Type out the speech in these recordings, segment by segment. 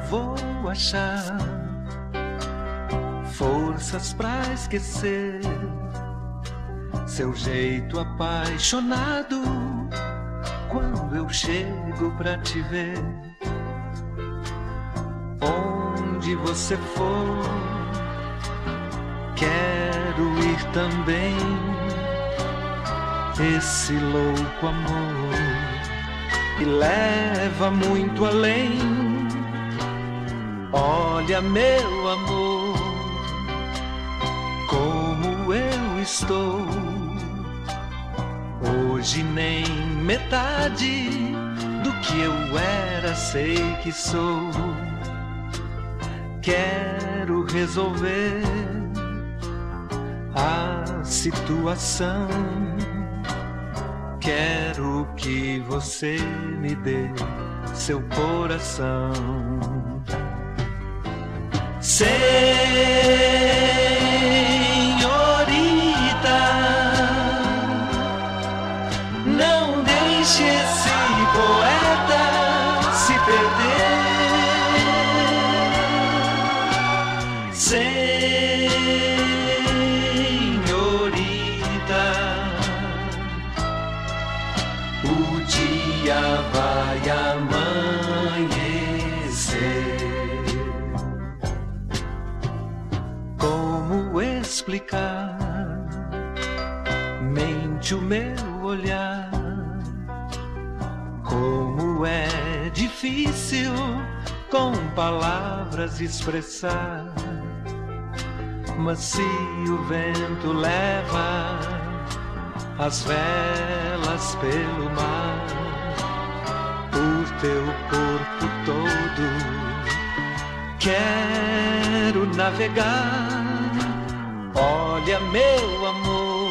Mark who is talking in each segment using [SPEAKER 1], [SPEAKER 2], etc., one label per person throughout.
[SPEAKER 1] vou achar forças pra esquecer seu jeito apaixonado quando eu chego pra te ver. Onde você for, quero ir também. Esse louco amor me leva muito além. Olha, meu amor, como eu estou. Hoje nem metade do que eu era sei que sou. Quero resolver a situação. Quero que você me dê seu coração. Senhorita, não deixe esse poeta se perder. Senhorita, o dia vai amanhecer. Como explicar? Mente o meu olhar. Como é difícil com palavras expressar. Mas se o vento leva as velas pelo mar, por teu corpo todo quero navegar. Olha, meu amor,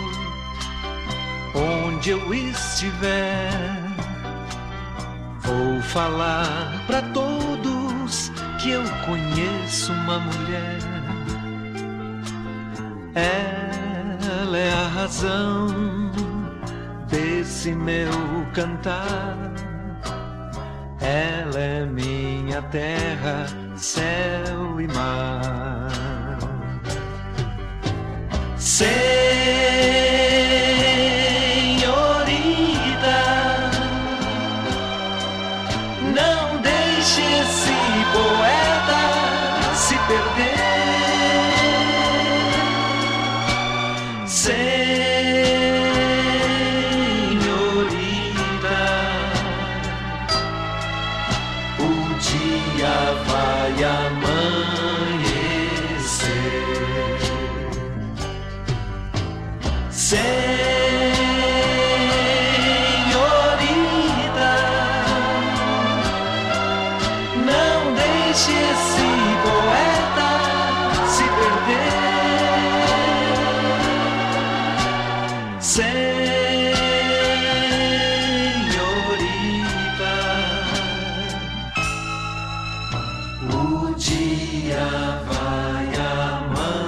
[SPEAKER 1] onde eu estiver, vou falar pra todos que eu conheço uma mulher. Ela é a razão desse meu cantar. Ela é minha terra, céu e mar. Senhorita, não deixe esse poeta se perder. Senhorita, o dia vai amanhecer. Senhorita, não deixe esse poeta se perder. Senhorita, o dia vai amanhecer.